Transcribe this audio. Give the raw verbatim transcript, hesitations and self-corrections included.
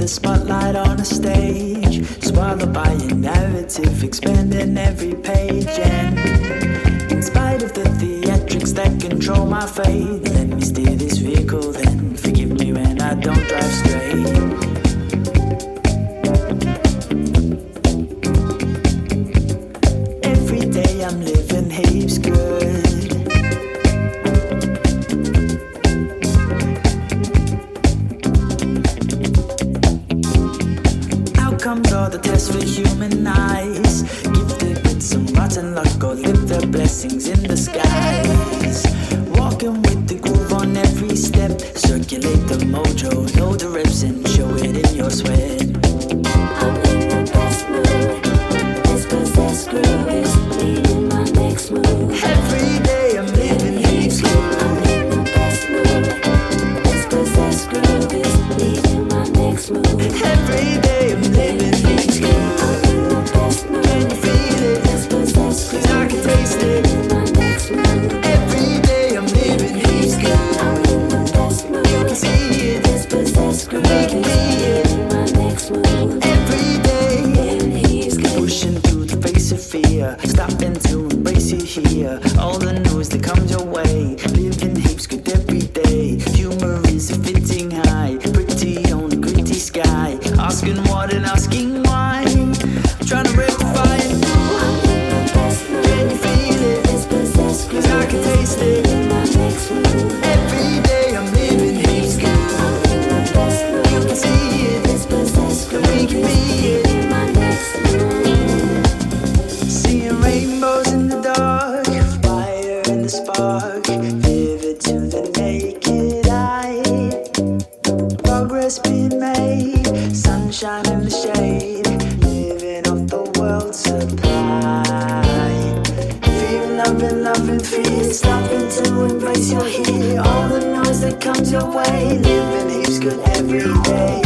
the spotlight on a stage, swallowed by a narrative, expanding every page. And in spite of the theatrics that control my fate, let me steer this vehicle then. Forgive me when I don't drive straight. Every day I'm living heaps good. Outcomes are the test for human eyes, gifted with some rotten luck or live their blessings in the skies. Walking with the groove on every step, circulate the mojo, know the reps and show it in your sweat. I'm in the best mood. This possessed groove is leading my next move. Every day I'm living heaps good. I'm in the best mood. This possessed groove is leading my next move. Every day I'm living heaps good. I'm in the best mood. Can you feel it? This possessed groove 'Cause I can taste it. is leading my next move. Every day I'm living heaps good. I'm in the best mood. You can see it. This possessed groove Make is me it. leading my next move. Every day And he's good. pushing through the face of fear, stopping to embrace you here. All the news that comes your way, living heaps good every day. Humor is a fitting high, pretty on a gritty sky. Asking what and asking why, trying to rectify it. I'm in the best mood. Can you feel it? This possessed 'Cause I can taste it. in my next move. Every day I'm living heaps good. I'm in the best mood. You can see it. This possessed We can be it. in my next move. Seeing rainbows in the dark, fire in the spark, vivid to the naked eye. Progress being made, sunshine in the shade, living off the world's supply. Feel loving, loving fear, stopping to embrace your here. All the noise that comes your way, living heaps good every day.